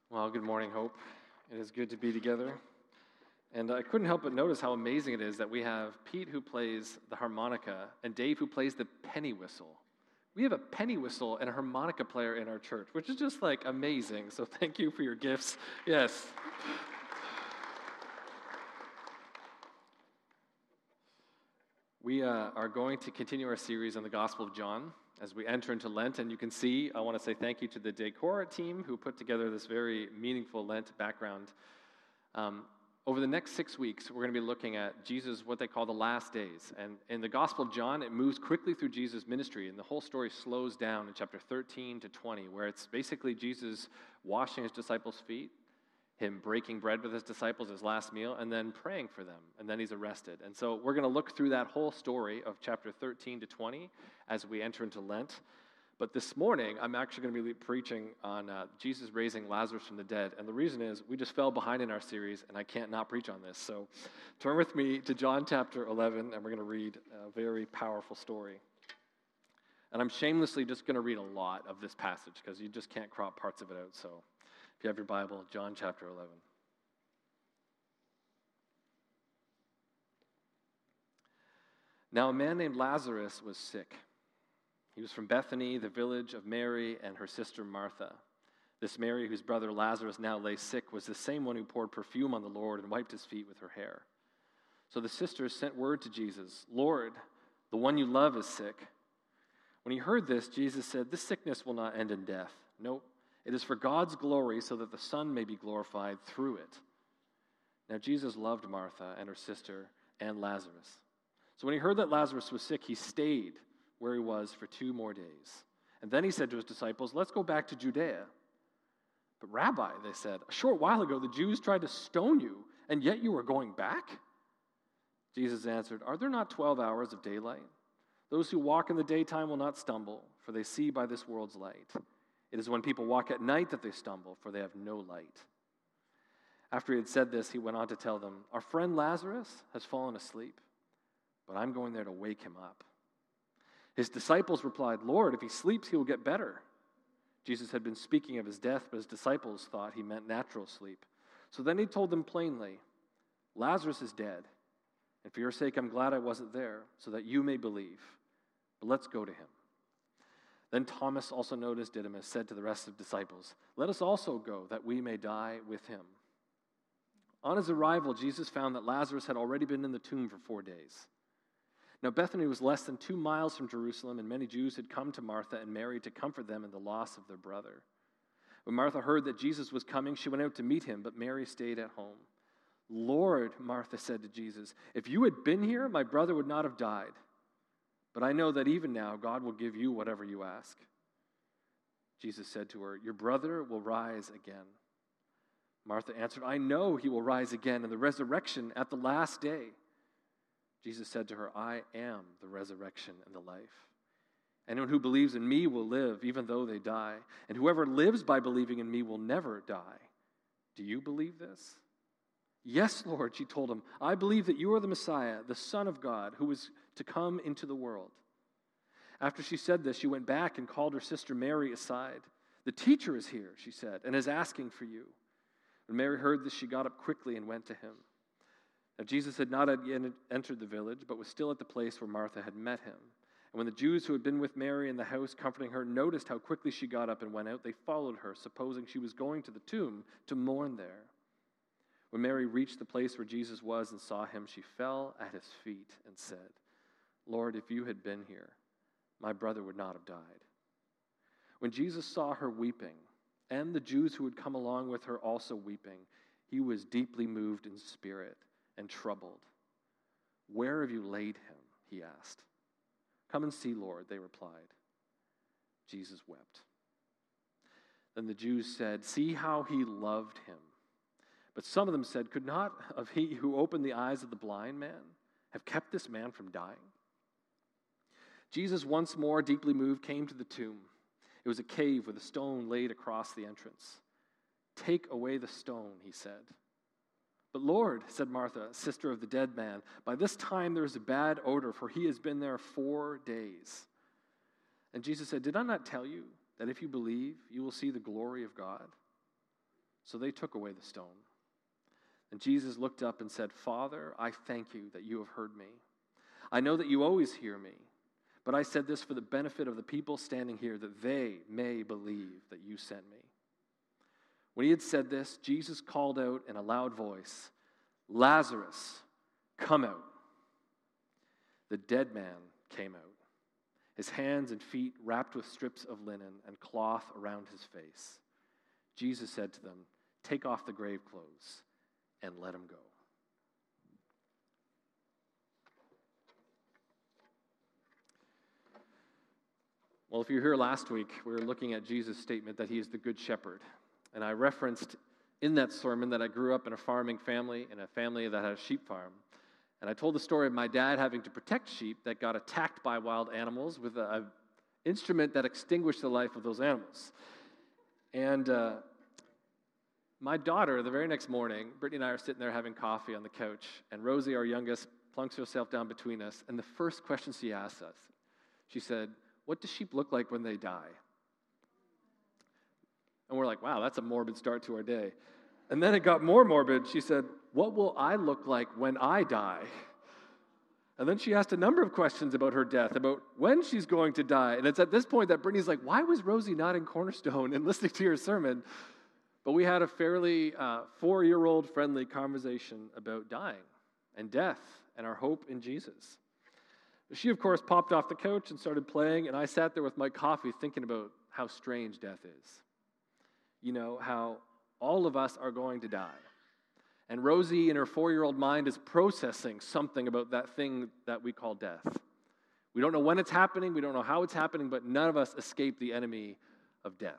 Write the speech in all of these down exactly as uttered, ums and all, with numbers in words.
Well, good morning, Hope. It is good to be together. And I couldn't help but notice how amazing it is that we have Pete who plays the harmonica and Dave who plays the penny whistle. We have a penny whistle and a harmonica player in our church, which is just like amazing. So thank you for your gifts. Yes. We uh, are going to continue our series on the Gospel of John as we enter into Lent. And you can see, I want to say thank you to the Decor team who put together this very meaningful Lent background. Um, over the next six weeks, we're going to be looking at Jesus, what they call the last days. And in the Gospel of John, it moves quickly through Jesus' ministry, and the whole story slows down in chapter thirteen to twenty, where it's basically Jesus washing his disciples' feet, him breaking bread with his disciples, his last meal, and then praying for them, and then he's arrested. And so we're going to look through that whole story of chapter thirteen to twenty as we enter into Lent. But this morning, I'm actually going to be preaching on uh, Jesus raising Lazarus from the dead. And the reason is we just fell behind in our series, and I can't not preach on this. So turn with me to John chapter eleven, and we're going to read a very powerful story. And I'm shamelessly just going to read a lot of this passage because you just can't crop parts of it out. So if you have your Bible, John chapter eleven. Now a man named Lazarus was sick. He was from Bethany, the village of Mary and her sister Martha. This Mary, whose brother Lazarus now lay sick, was the same one who poured perfume on the Lord and wiped his feet with her hair. So the sisters sent word to Jesus, "Lord, the one you love is sick." When he heard this, Jesus said, "This sickness will not end in death. Nope. It is for God's glory, so that the Son may be glorified through it." Now Jesus loved Martha and her sister and Lazarus. So when he heard that Lazarus was sick, he stayed where he was for two more days. And then he said to his disciples, "Let's go back to Judea." "But Rabbi," they said, "a short while ago the Jews tried to stone you, and yet you are going back?" Jesus answered, "Are there not twelve hours of daylight? Those who walk in the daytime will not stumble, for they see by this world's light. It is when people walk at night that they stumble, for they have no light." After he had said this, he went on to tell them, "Our friend Lazarus has fallen asleep, but I'm going there to wake him up." His disciples replied, "Lord, if he sleeps, he will get better." Jesus had been speaking of his death, but his disciples thought he meant natural sleep. So then he told them plainly, "Lazarus is dead, and for your sake I'm glad I wasn't there, so that you may believe. But let's go to him." Then Thomas, also known as Didymus, said to the rest of the disciples, "Let us also go, that we may die with him." On his arrival, Jesus found that Lazarus had already been in the tomb for four days. Now Bethany was less than two miles from Jerusalem, and many Jews had come to Martha and Mary to comfort them in the loss of their brother. When Martha heard that Jesus was coming, she went out to meet him, but Mary stayed at home. "Lord," Martha said to Jesus, "if you had been here, my brother would not have died. But I know that even now God will give you whatever you ask." Jesus said to her, "Your brother will rise again." Martha answered, "I know he will rise again in the resurrection at the last day." Jesus said to her, "I am the resurrection and the life. Anyone who believes in me will live even though they die, and whoever lives by believing in me will never die. Do you believe this?" "Yes, Lord," she told him, "I believe that you are the Messiah, the Son of God, who is to come into the world." After she said this, she went back and called her sister Mary aside. "The teacher is here," she said, "and is asking for you." When Mary heard this, she got up quickly and went to him. Now Jesus had not yet entered the village, but was still at the place where Martha had met him. And when the Jews who had been with Mary in the house comforting her noticed how quickly she got up and went out, they followed her, supposing she was going to the tomb to mourn there. When Mary reached the place where Jesus was and saw him, she fell at his feet and said, "Lord, if you had been here, my brother would not have died." When Jesus saw her weeping, and the Jews who had come along with her also weeping, he was deeply moved in spirit and troubled. "Where have you laid him?" he asked. "Come and see, Lord," they replied. Jesus wept. Then the Jews said, "See how he loved him." But some of them said, "Could not of he who opened the eyes of the blind man have kept this man from dying?" Jesus, once more deeply moved, came to the tomb. It was a cave with a stone laid across the entrance. "Take away the stone," he said. "But Lord," said Martha, sister of the dead man, "by this time there is a bad odor, for he has been there four days." And Jesus said, "Did I not tell you that if you believe, you will see the glory of God?" So they took away the stone. And Jesus looked up and said, Father, I thank you that you have heard me. I know that you always hear me, but I said this for the benefit of the people standing here, that they may believe that you sent me. When he had said this, Jesus called out in a loud voice, Lazarus, come out. The dead man came out, his hands and feet wrapped with strips of linen and cloth around his face. Jesus said to them, take off the grave clothes and let him go. Well, if you were here last week, we were looking at Jesus' statement that he is the good shepherd. And I referenced in that sermon that I grew up in a farming family, in a family that had a sheep farm. And I told the story of my dad having to protect sheep that got attacked by wild animals with an instrument that extinguished the life of those animals. And uh, my daughter, the very next morning, Brittany and I are sitting there having coffee on the couch, and Rosie, our youngest, plunks herself down between us, and the first question she asked us, she said, what do sheep look like when they die? And we're like, wow, that's a morbid start to our day. And then it got more morbid. She said, what will I look like when I die? And then she asked a number of questions about her death, about when she's going to die. And it's at this point that Brittany's like, why was Rosie not in Cornerstone and listening to your sermon? But we had a fairly uh, four-year-old friendly conversation about dying and death and our hope in Jesus. She, of course, popped off the couch and started playing, and I sat there with my coffee thinking about how strange death is. You know, how all of us are going to die. And Rosie, in her four-year-old mind, is processing something about that thing that we call death. We don't know when it's happening, we don't know how it's happening, but none of us escape the enemy of death.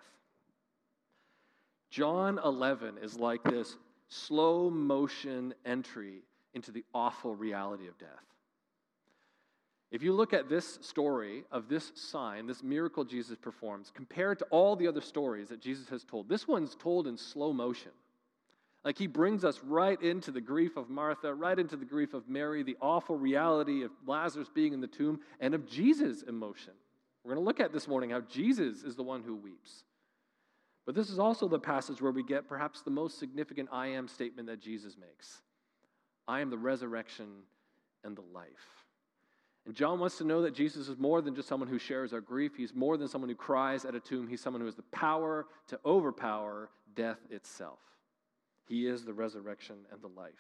John eleven is like this slow motion entry into the awful reality of death. If you look at this story of this sign, this miracle Jesus performs, compared to all the other stories that Jesus has told, this one's told in slow motion. Like he brings us right into the grief of Martha, right into the grief of Mary, the awful reality of Lazarus being in the tomb, and of Jesus' emotion. We're going to look at this morning how Jesus is the one who weeps. But this is also the passage where we get perhaps the most significant I am statement that Jesus makes. I am the resurrection and the life. And John wants to know that Jesus is more than just someone who shares our grief. He's more than someone who cries at a tomb. He's someone who has the power to overpower death itself. He is the resurrection and the life.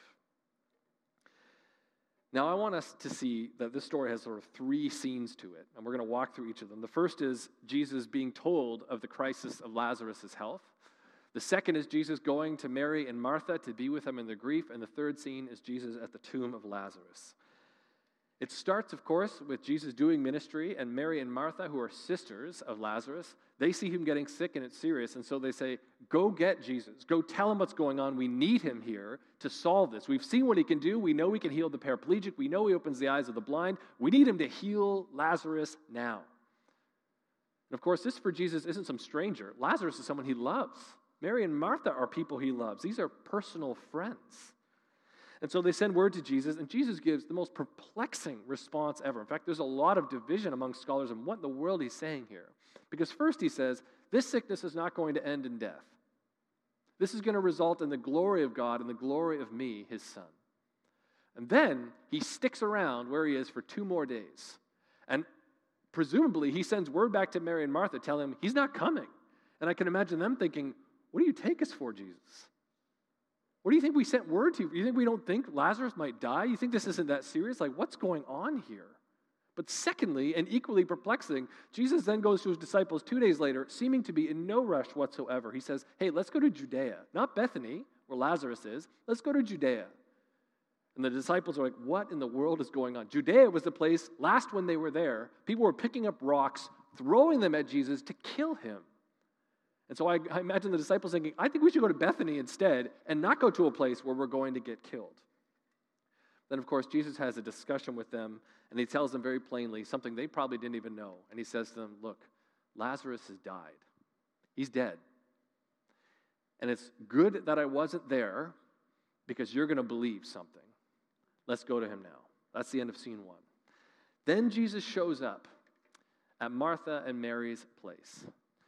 Now, I want us to see that this story has sort of three scenes to it, and we're going to walk through each of them. The first is Jesus being told of the crisis of Lazarus' health. The second is Jesus going to Mary and Martha to be with them in their grief, and the third scene is Jesus at the tomb of Lazarus. It starts, of course, with Jesus doing ministry, and Mary and Martha, who are sisters of Lazarus, they see him getting sick and it's serious, and so they say, go get Jesus. Go tell him what's going on. We need him here to solve this. We've seen what he can do. We know he can heal the paraplegic. We know he opens the eyes of the blind. We need him to heal Lazarus now. And of course, this for Jesus isn't some stranger. Lazarus is someone he loves. Mary and Martha are people he loves. These are personal friends. And so they send word to Jesus, and Jesus gives the most perplexing response ever. In fact, there's a lot of division among scholars on what in the world he's saying here. Because first he says, this sickness is not going to end in death. This is going to result in the glory of God and the glory of me, his son. And then he sticks around where he is for two more days. And presumably he sends word back to Mary and Martha, telling them he's not coming. And I can imagine them thinking, what do you take us for, Jesus? What do you think we sent word to? You think we don't think Lazarus might die? You think this isn't that serious? Like, what's going on here? But secondly, and equally perplexing, Jesus then goes to his disciples two days later, seeming to be in no rush whatsoever. He says, hey, let's go to Judea. Not Bethany, where Lazarus is. Let's go to Judea. And the disciples are like, what in the world is going on? Judea was the place, last when they were there, people were picking up rocks, throwing them at Jesus to kill him. And so I, I imagine the disciples thinking, I think we should go to Bethany instead and not go to a place where we're going to get killed. Then, of course, Jesus has a discussion with them, and he tells them very plainly something they probably didn't even know. And he says to them, look, Lazarus has died. He's dead. And it's good that I wasn't there because you're going to believe something. Let's go to him now. That's the end of scene one. Then Jesus shows up at Martha and Mary's place.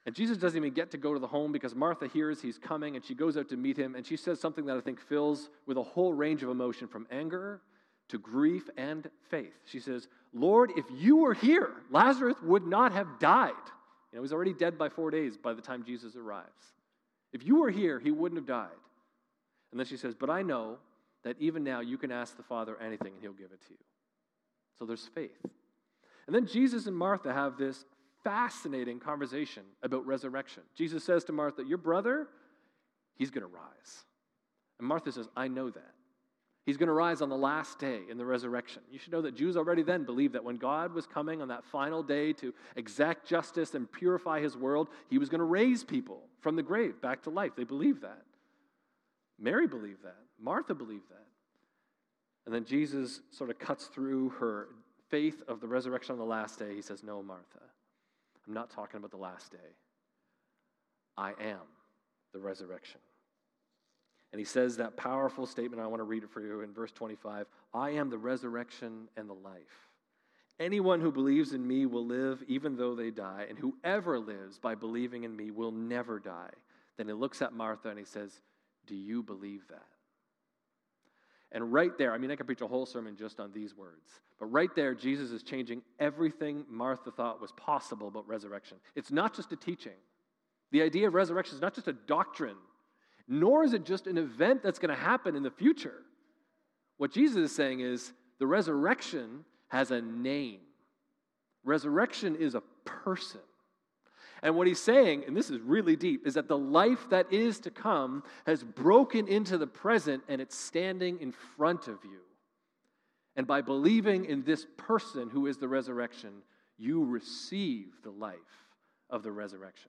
And Jesus doesn't even get to go to the home because Martha hears he's coming, and she goes out to meet him, and she says something that I think fills with a whole range of emotion, from anger to grief and faith. She says, Lord, if you were here, Lazarus would not have died. You know, he's already dead by four days by the time Jesus arrives. If you were here, he wouldn't have died. And then she says, but I know that even now you can ask the Father anything and he'll give it to you. So there's faith. And then Jesus and Martha have this fascinating conversation about resurrection. Jesus says to Martha, your brother, he's going to rise. And Martha says, I know that. He's going to rise on the last day in the resurrection. You should know that Jews already then believed that when God was coming on that final day to exact justice and purify his world, he was going to raise people from the grave back to life. They believed that. Mary believed that. Martha believed that. And then Jesus sort of cuts through her faith of the resurrection on the last day. He says, no, Martha, I'm not talking about the last day. I am the resurrection. And he says that powerful statement, I want to read it for you in verse twenty-five, I am the resurrection and the life. Anyone who believes in me will live even though they die, and whoever lives by believing in me will never die. Then he looks at Martha and he says, do you believe that? And right there, I mean, I could preach a whole sermon just on these words, but right there, Jesus is changing everything Martha thought was possible about resurrection. It's not just a teaching. The idea of resurrection is not just a doctrine, nor is it just an event that's going to happen in the future. What Jesus is saying is the resurrection has a name. Resurrection is a person. And what he's saying, and this is really deep, is that the life that is to come has broken into the present and it's standing in front of you. And by believing in this person who is the resurrection, you receive the life of the resurrection.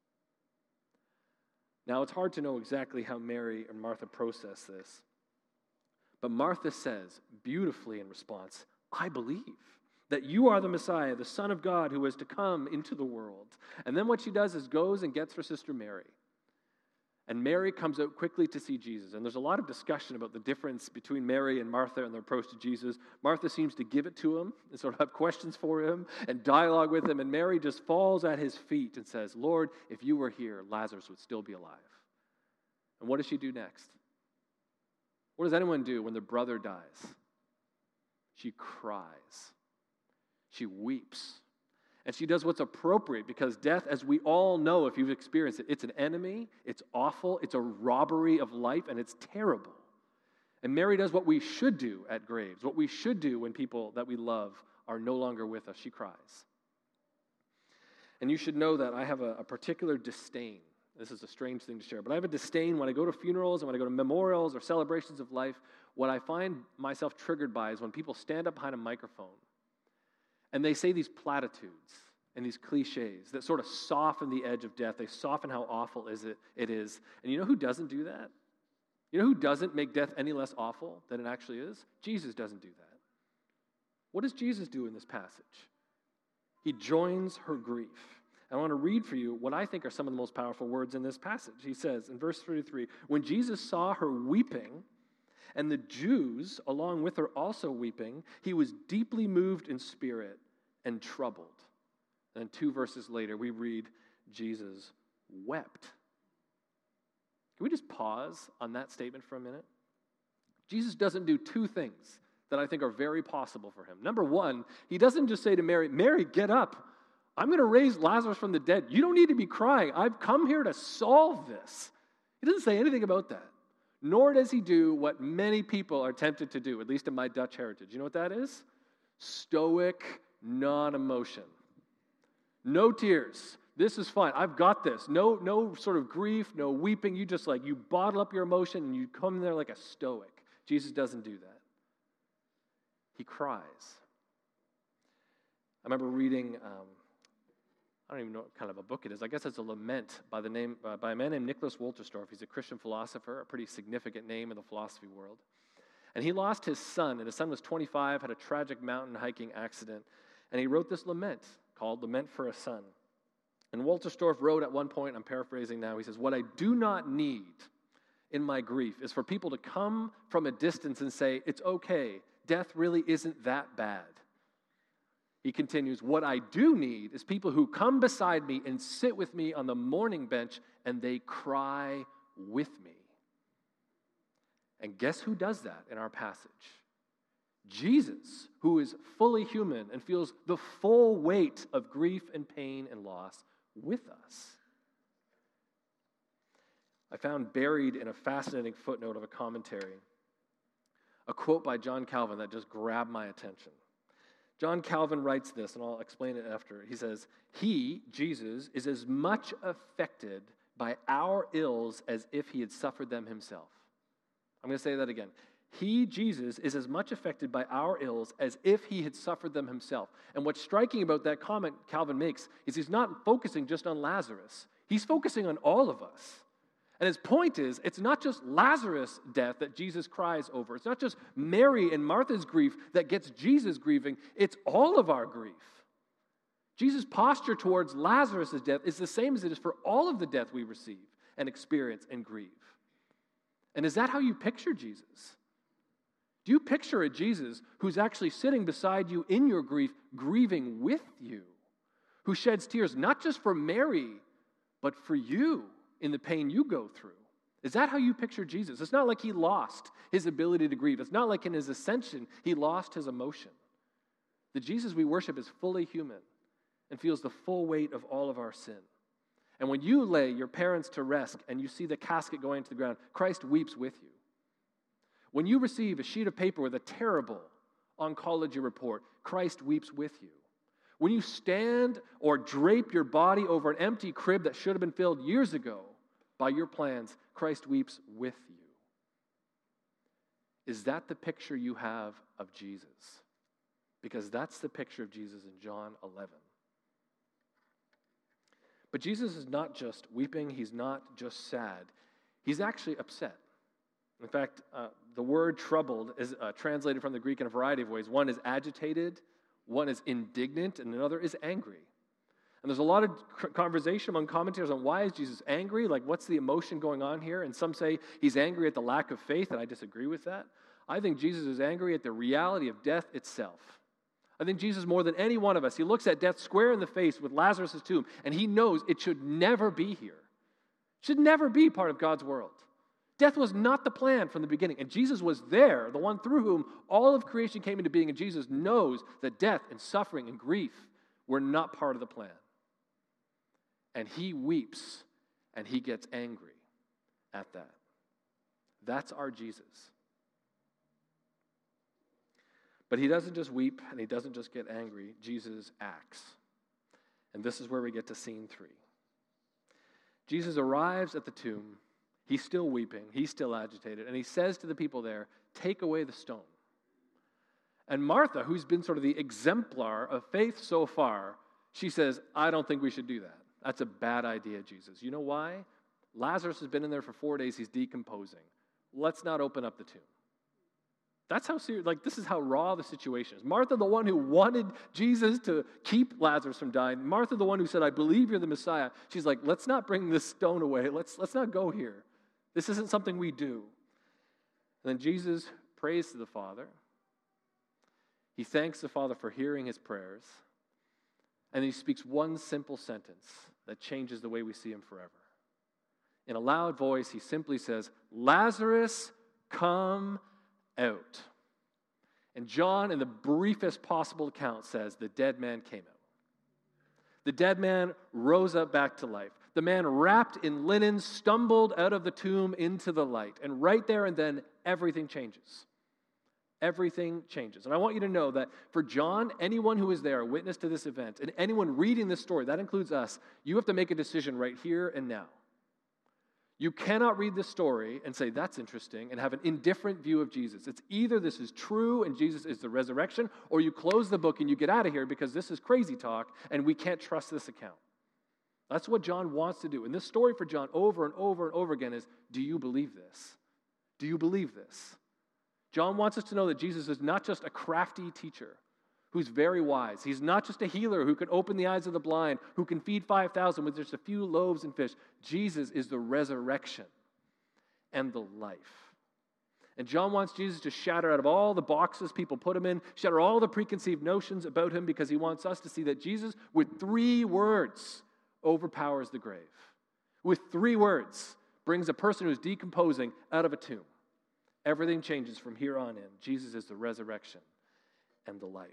Now, it's hard to know exactly how Mary and Martha process this. But Martha says beautifully in response, I believe that you are the Messiah, the Son of God who is to come into the world. And then what she does is goes and gets her sister Mary. And Mary comes out quickly to see Jesus. And there's a lot of discussion about the difference between Mary and Martha and their approach to Jesus. Martha seems to give it to him and sort of have questions for him and dialogue with him. And Mary just falls at his feet and says, Lord, if you were here, Lazarus would still be alive. And what does she do next? What does anyone do when their brother dies? She cries. She weeps. And she does what's appropriate because death, as we all know if you've experienced it, it's an enemy, it's awful, it's a robbery of life, and it's terrible. And Mary does what we should do at graves, what we should do when people that we love are no longer with us. She cries. And you should know that I have a, a particular disdain. This is a strange thing to share, but I have a disdain when I go to funerals and when I go to memorials or celebrations of life. What I find myself triggered by is when people stand up behind a microphone and they say these platitudes and these cliches that sort of soften the edge of death. They soften how awful is it, it is. And you know who doesn't do that? You know who doesn't make death any less awful than it actually is? Jesus doesn't do that. What does Jesus do in this passage? He joins her grief. I want to read for you what I think are some of the most powerful words in this passage. He says in verse thirty-three, when Jesus saw her weeping, and the Jews, along with her also weeping, he was deeply moved in spirit and troubled. And then two verses later, we read, Jesus wept. Can we just pause on that statement for a minute? Jesus doesn't do two things that I think are very possible for him. Number one, he doesn't just say to Mary, Mary, get up. I'm going to raise Lazarus from the dead. You don't need to be crying. I've come here to solve this. He doesn't say anything about that. Nor does he do what many people are tempted to do, at least in my Dutch heritage. You know what that is? Stoic non-emotion. No tears. This is fine. I've got this. No, no sort of grief, no weeping. You just like, you bottle up your emotion and you come there like a stoic. Jesus doesn't do that. He cries. I remember reading, um, I don't even know what kind of a book it is. I guess it's a lament by the name uh, by a man named Nicholas Wolterstorff. He's a Christian philosopher, a pretty significant name in the philosophy world. And he lost his son, and his son was twenty-five, had a tragic mountain hiking accident, and he wrote this lament called Lament for a Son. And Wolterstorff wrote at one point, I'm paraphrasing now, he says, what I do not need in my grief is for people to come from a distance and say, it's okay, death really isn't that bad. He continues, what I do need is people who come beside me and sit with me on the mourning bench, and they cry with me. And guess who does that in our passage? Jesus, who is fully human and feels the full weight of grief and pain and loss with us. I found buried in a fascinating footnote of a commentary a quote by John Calvin that just grabbed my attention. John Calvin writes this, and I'll explain it after. He says, he, Jesus, is as much affected by our ills as if he had suffered them himself. I'm going to say that again. He, Jesus, is as much affected by our ills as if he had suffered them himself. And what's striking about that comment Calvin makes is he's not focusing just on Lazarus. He's focusing on all of us. And his point is, it's not just Lazarus' death that Jesus cries over. It's not just Mary and Martha's grief that gets Jesus grieving. It's all of our grief. Jesus' posture towards Lazarus' death is the same as it is for all of the death we receive and experience and grieve. And is that how you picture Jesus? Do you picture a Jesus who's actually sitting beside you in your grief, grieving with you, who sheds tears not just for Mary, but for you in the pain you go through? Is that how you picture Jesus? It's not like he lost his ability to grieve. It's not like in his ascension he lost his emotion. The Jesus we worship is fully human and feels the full weight of all of our sin. And when you lay your parents to rest and you see the casket going into the ground, Christ weeps with you. When you receive a sheet of paper with a terrible oncology report, Christ weeps with you. When you stand or drape your body over an empty crib that should have been filled years ago by your plans, Christ weeps with you. Is that the picture you have of Jesus? Because that's the picture of Jesus in John eleven. But Jesus is not just weeping, he's not just sad, he's actually upset. In fact, uh, the word troubled is uh, translated from the Greek in a variety of ways. One is agitated, one is indignant, and another is angry. And there's a lot of conversation among commentators on why is Jesus angry, like what's the emotion going on here? And some say he's angry at the lack of faith, and I disagree with that. I think Jesus is angry at the reality of death itself. I think Jesus, more than any one of us, he looks at death square in the face with Lazarus' tomb, and he knows it should never be here. It should never be part of God's world. Death was not the plan from the beginning, and Jesus was there, the one through whom all of creation came into being, and Jesus knows that death and suffering and grief were not part of the plan. And he weeps, and he gets angry at that. That's our Jesus. But he doesn't just weep, and he doesn't just get angry. Jesus acts. And this is where we get to scene three. Jesus arrives at the tomb. He's still weeping. He's still agitated. And he says to the people there, take away the stone. And Martha, who's been sort of the exemplar of faith so far, she says, I don't think we should do that. That's a bad idea, Jesus. You know why? Lazarus has been in there for four days. He's decomposing. Let's not open up the tomb. That's how serious, like this is how raw the situation is. Martha, the one who wanted Jesus to keep Lazarus from dying. Martha, the one who said, I believe you're the Messiah. She's like, let's not bring this stone away. Let's, let's not go here. This isn't something we do. And then Jesus prays to the Father. He thanks the Father for hearing his prayers. And he speaks one simple sentence that changes the way we see him forever. In a loud voice, he simply says, Lazarus, come out. And John, in the briefest possible account, says the dead man came out. The dead man rose up back to life. The man wrapped in linen stumbled out of the tomb into the light. And right there and then, everything changes. Everything changes. And I want you to know that for John, anyone who is there, a witness to this event, and anyone reading this story, that includes us, you have to make a decision right here and now. You cannot read this story and say, that's interesting, and have an indifferent view of Jesus. It's either this is true and Jesus is the resurrection, or you close the book and you get out of here because this is crazy talk and we can't trust this account. That's what John wants to do. And this story for John over and over and over again is, do you believe this? Do you believe this? John wants us to know that Jesus is not just a crafty teacher who's very wise. He's not just a healer who can open the eyes of the blind, who can feed five thousand with just a few loaves and fish. Jesus is the resurrection and the life. And John wants Jesus to shatter out of all the boxes people put him in, shatter all the preconceived notions about him, because he wants us to see that Jesus, with three words, overpowers the grave. With three words, brings a person who is decomposing out of a tomb. Everything changes from here on in. Jesus is the resurrection and the life.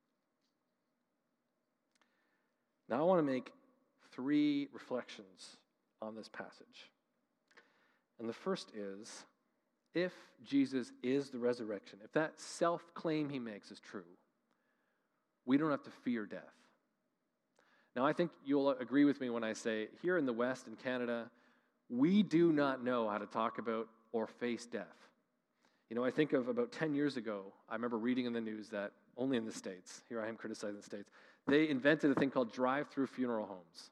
Now I want to make three reflections on this passage. And the first is, if Jesus is the resurrection, if that self-claim he makes is true, we don't have to fear death. Now, I think you'll agree with me when I say, here in the West, in Canada, we do not know how to talk about or face death. You know, I think of about ten years ago, I remember reading in the news that, only in the States, here I am criticizing the States, they invented a thing called drive-through funeral homes.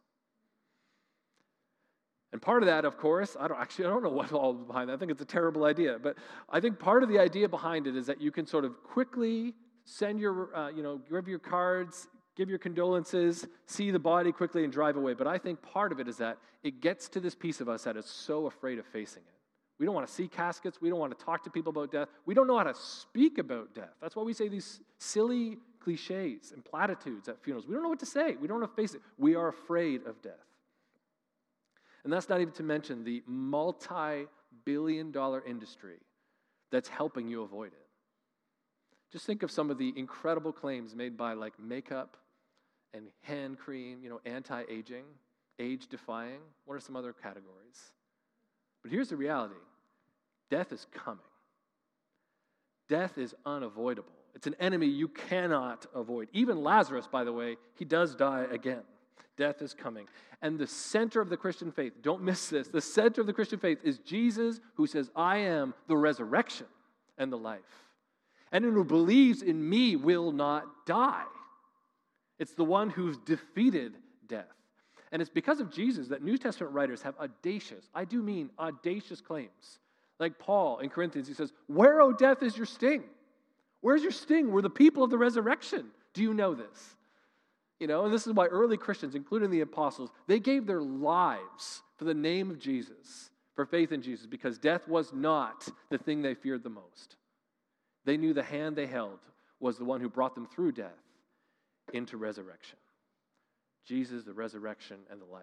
And part of that, of course, I don't actually I don't know what's all behind that. I think it's a terrible idea. But I think part of the idea behind it is that you can sort of quickly send your, uh, you know, give your cards, give your condolences, see the body quickly and drive away. But I think part of it is that it gets to this piece of us that is so afraid of facing it. We don't want to see caskets. We don't want to talk to people about death. We don't know how to speak about death. That's why we say these silly cliches and platitudes at funerals. We don't know what to say. We don't know how to face it. We are afraid of death. And that's not even to mention the multi-billion dollar industry that's helping you avoid it. Just think of some of the incredible claims made by like makeup and hand cream, you know, anti-aging, age-defying. What are some other categories? But here's the reality. Death is coming. Death is unavoidable. It's an enemy you cannot avoid. Even Lazarus, by the way, he does die again. Death is coming. And the center of the Christian faith, don't miss this, the center of the Christian faith is Jesus, who says, I am the resurrection and the life. And who believes in me will not die. It's the one who's defeated death. And it's because of Jesus that New Testament writers have audacious, I do mean audacious claims. Like Paul in Corinthians, he says, where, O death, is your sting? Where's your sting? We're the people of the resurrection. Do you know this? You know, and this is why early Christians, including the apostles, they gave their lives for the name of Jesus, for faith in Jesus, because death was not the thing they feared the most. They knew the hand they held was the one who brought them through death into resurrection. Jesus, the resurrection and the life.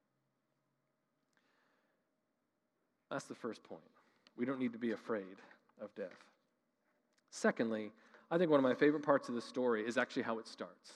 That's the first point. We don't need to be afraid of death. Secondly, I think one of my favorite parts of the story is actually how it starts.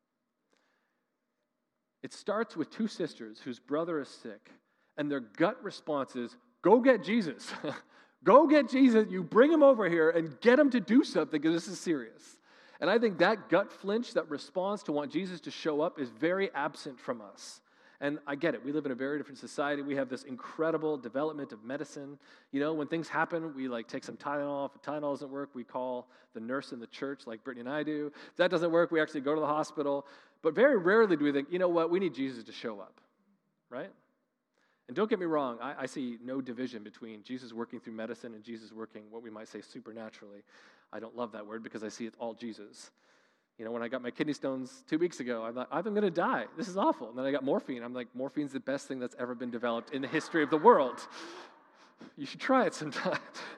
It starts with two sisters whose brother is sick, and their gut response is, go get Jesus. Go get Jesus. You bring him over here and get him to do something, because this is serious. And I think that gut flinch, that response to want Jesus to show up, is very absent from us. And I get it. We live in a very different society. We have this incredible development of medicine. You know, when things happen, we like take some Tylenol. If Tylenol doesn't work, we call the nurse in the church like Brittany and I do. If that doesn't work, we actually go to the hospital. But very rarely do we think, you know what, we need Jesus to show up, right? And don't get me wrong, I, I see no division between Jesus working through medicine and Jesus working what we might say supernaturally. I don't love that word because I see it's all Jesus. You know, when I got my kidney stones two weeks ago, I thought, I'm going to die. This is awful. And then I got morphine. I'm like, morphine's the best thing that's ever been developed in the history of the world. You should try it sometime.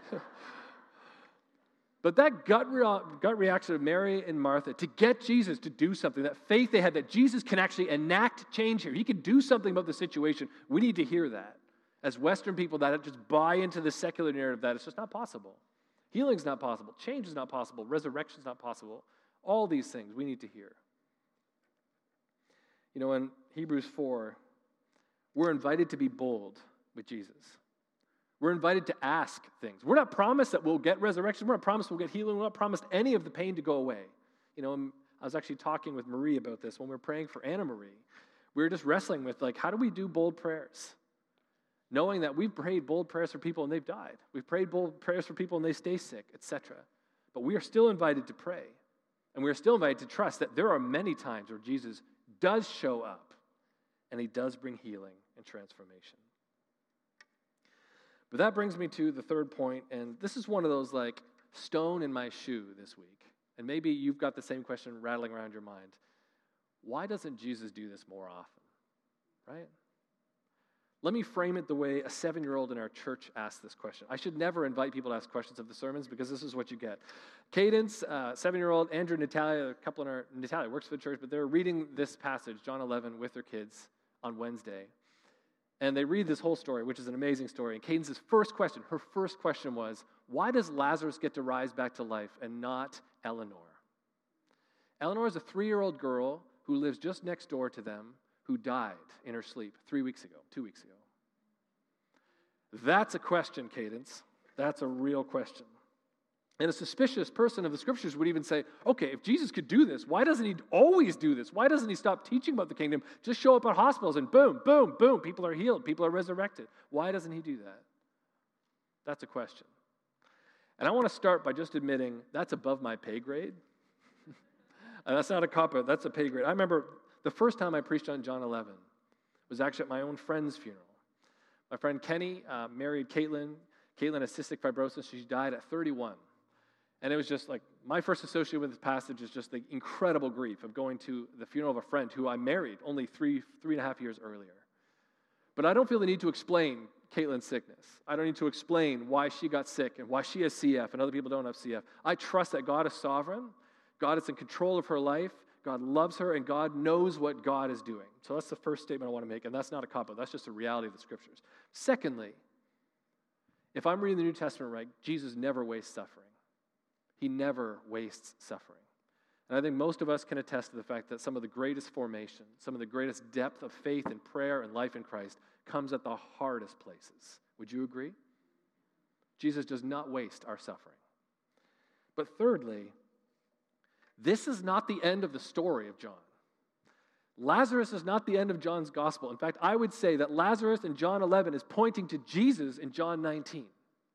But that gut, rea- gut reaction of Mary and Martha to get Jesus to do something, that faith they had that Jesus can actually enact change here. He can do something about the situation. We need to hear that. As Western people that just buy into the secular narrative that it's just not possible. Healing's not possible. Change is not possible. Resurrection's not possible. All these things we need to hear. You know, in Hebrews four, we're invited to be bold with Jesus. We're invited to ask things. We're not promised that we'll get resurrection. We're not promised we'll get healing. We're not promised any of the pain to go away. You know, I was actually talking with Marie about this when we were praying for Anna Marie. We were just wrestling with, like, how do we do bold prayers? Knowing that we've prayed bold prayers for people and they've died. We've prayed bold prayers for people and they stay sick, et cetera. But we are still invited to pray. And we are still invited to trust that there are many times where Jesus does show up and he does bring healing and transformation. But that brings me to the third point, and this is one of those like stone in my shoe this week. And maybe you've got the same question rattling around your mind. Why doesn't Jesus do this more often? Right? Let me frame it the way a seven-year-old in our church asked this question. I should never invite people to ask questions of the sermons because this is what you get. Cadence, uh, seven-year-old, Andrew, Natalia, a couple in our, Natalia works for the church, but they're reading this passage, John eleven, with their kids on Wednesday. And they read this whole story, which is an amazing story. And Cadence's first question, her first question was, why does Lazarus get to rise back to life and not Eleanor? Eleanor is a three-year-old girl who lives just next door to them, who died in her sleep three weeks ago, two weeks ago. That's a question, Cadence. That's a real question. And a suspicious person of the scriptures would even say, okay, if Jesus could do this, why doesn't he always do this? Why doesn't he stop teaching about the kingdom? Just show up at hospitals and boom, boom, boom, people are healed, people are resurrected. Why doesn't he do that? That's a question. And I want to start by just admitting that's above my pay grade. And that's not a cop-out, that's a pay grade. I remember the first time I preached on John eleven was actually at my own friend's funeral. My friend Kenny uh, married Caitlin. Caitlin has cystic fibrosis. She died at thirty-one. And it was just like, my first association with this passage is just the incredible grief of going to the funeral of a friend who I married only three, three and a half years earlier. But I don't feel the need to explain Caitlin's sickness. I don't need to explain why she got sick and why she has C F and other people don't have C F. I trust that God is sovereign. God is in control of her life. God loves her, and God knows what God is doing. So that's the first statement I want to make, and that's not a cop-out. That's just a reality of the scriptures. Secondly, if I'm reading the New Testament right, Jesus never wastes suffering. He never wastes suffering. And I think most of us can attest to the fact that some of the greatest formation, some of the greatest depth of faith and prayer and life in Christ comes at the hardest places. Would you agree? Jesus does not waste our suffering. But thirdly, this is not the end of the story of John. Lazarus is not the end of John's gospel. In fact, I would say that Lazarus in John eleven is pointing to Jesus in John nineteen.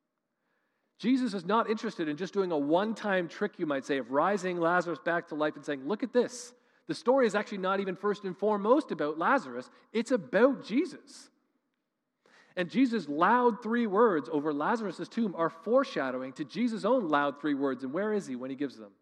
Jesus is not interested in just doing a one-time trick, you might say, of rising Lazarus back to life and saying, look at this. The story is actually not even first and foremost about Lazarus. It's about Jesus. And Jesus' loud three words over Lazarus' tomb are foreshadowing to Jesus' own loud three words. And where is he when he gives them?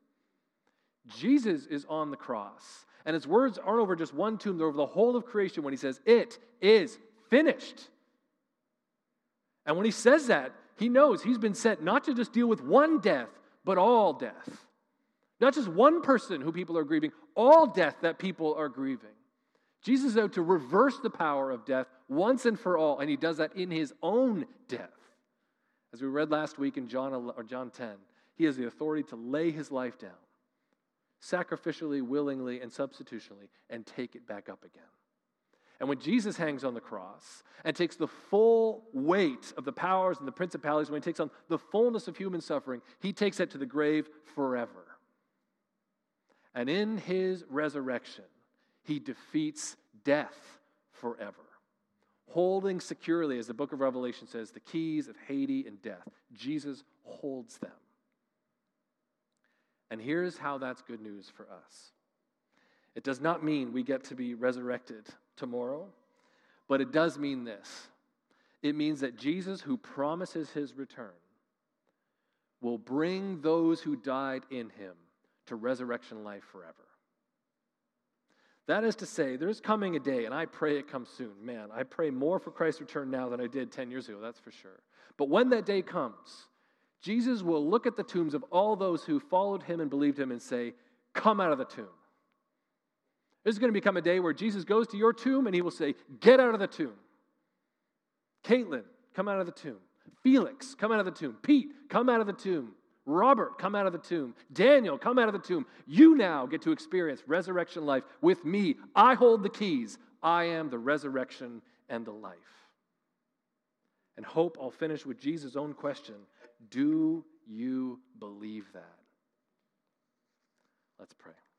Jesus is on the cross. And his words aren't over just one tomb, they're over the whole of creation when he says, it is finished. And when he says that, he knows he's been sent not to just deal with one death, but all death. Not just one person who people are grieving, all death that people are grieving. Jesus is out to reverse the power of death once and for all, and he does that in his own death. As we read last week in John, or John ten, he has the authority to lay his life down, sacrificially, willingly, and substitutionally, and take it back up again. And when Jesus hangs on the cross and takes the full weight of the powers and the principalities, when he takes on the fullness of human suffering, he takes it to the grave forever. And in his resurrection, he defeats death forever, holding securely, as the book of Revelation says, the keys of Hades and death. Jesus holds them. And here's how that's good news for us. It does not mean we get to be resurrected tomorrow, but it does mean this. It means that Jesus, who promises his return, will bring those who died in him to resurrection life forever. That is to say, there's coming a day, and I pray it comes soon. Man, I pray more for Christ's return now than I did ten years ago, that's for sure. But when that day comes, Jesus will look at the tombs of all those who followed him and believed him and say, come out of the tomb. This is going to become a day where Jesus goes to your tomb and he will say, get out of the tomb. Caitlin, come out of the tomb. Felix, come out of the tomb. Pete, come out of the tomb. Robert, come out of the tomb. Daniel, come out of the tomb. You now get to experience resurrection life with me. I hold the keys. I am the resurrection and the life. And hope, I'll finish with Jesus' own question. Do you believe that? Let's pray.